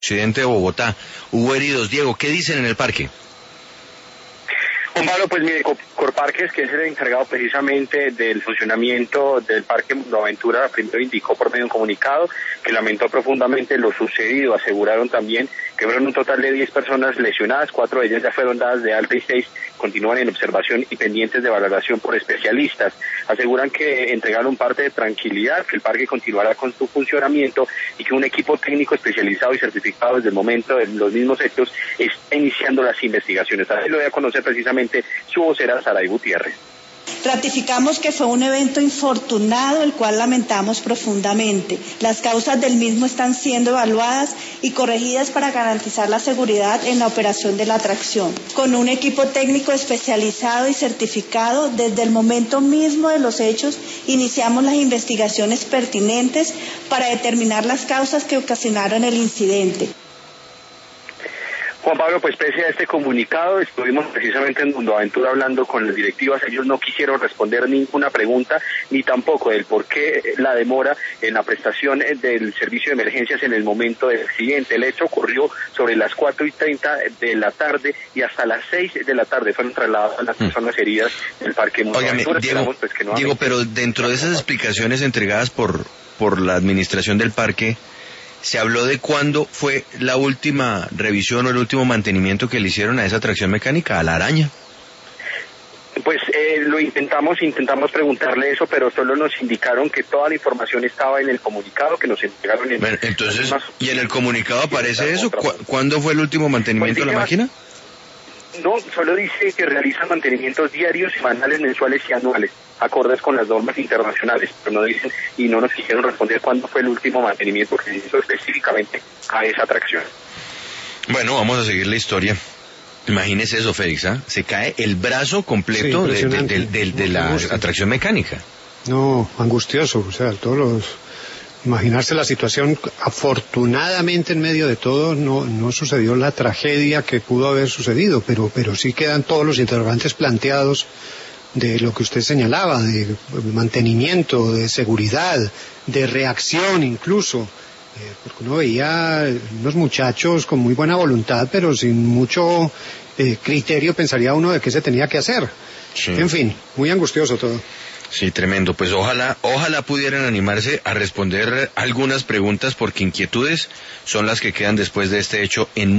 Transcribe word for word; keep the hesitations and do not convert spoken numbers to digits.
occidente de Bogotá. Hubo heridos. Diego, ¿qué dicen en el parque? Juan Pablo, pues mire, Corparques, que es el encargado precisamente del funcionamiento del Parque Mundoaventura, primero indicó por medio de un comunicado que lamentó profundamente lo sucedido. Aseguraron también que fueron un total de diez personas lesionadas, cuatro de ellas ya fueron dadas de alta y seis continúan en observación y pendientes de valoración por especialistas. Aseguran que entregaron parte de tranquilidad, que el parque continuará con su funcionamiento y que un equipo técnico especializado y certificado desde el momento de los mismos hechos está iniciando las investigaciones. Así lo voy a conocer precisamente su vocera, Saray Gutiérrez. Ratificamos que fue un evento infortunado, el cual lamentamos profundamente. Las causas del mismo están siendo evaluadas y corregidas para garantizar la seguridad en la operación de la atracción. Con un equipo técnico especializado y certificado, desde el momento mismo de los hechos, iniciamos las investigaciones pertinentes para determinar las causas que ocasionaron el incidente. Juan Pablo, pues pese a este comunicado, estuvimos precisamente en Mundoaventura hablando con las directivas. Ellos no quisieron responder ninguna pregunta, ni tampoco del por qué la demora en la prestación del servicio de emergencias en el momento del accidente. El hecho ocurrió sobre las cuatro y treinta de la tarde y hasta las seis de la tarde fueron trasladadas las personas heridas del Parque Mundoaventura. Diego, pues que Diego, pero dentro de esas explicaciones entregadas por, por la administración del parque, ¿se habló de cuándo fue la última revisión o el último mantenimiento que le hicieron a esa atracción mecánica, a la araña? Pues eh, lo intentamos, intentamos preguntarle eso, pero solo nos indicaron que toda la información estaba en el comunicado que nos entregaron. En bueno, entonces, ¿y en el comunicado aparece eso? ¿Cu- ¿Cuándo fue el último mantenimiento pues, de la máquina? No, solo dice que realizan mantenimientos diarios, semanales, mensuales y anuales, acordes con las normas internacionales, pero no dicen y no nos quisieron responder cuándo fue el último mantenimiento que se hizo específicamente a esa atracción. Bueno, vamos a seguir la historia. Imagínese eso, Félix, ¿ah? ¿eh? Se cae el brazo completo sí, de, de, de, de, de la atracción mecánica. No, angustioso, o sea, todos los... Imaginarse la situación, afortunadamente en medio de todo no, no sucedió la tragedia que pudo haber sucedido, pero, pero sí quedan todos los interrogantes planteados de lo que usted señalaba, de mantenimiento, de seguridad, de reacción incluso, eh, porque uno veía unos muchachos con muy buena voluntad, pero sin mucho eh, criterio pensaría uno de qué se tenía que hacer. Sí. En fin, muy angustioso todo. Sí, tremendo. Pues ojalá, ojalá pudieran animarse a responder algunas preguntas porque inquietudes son las que quedan después de este hecho en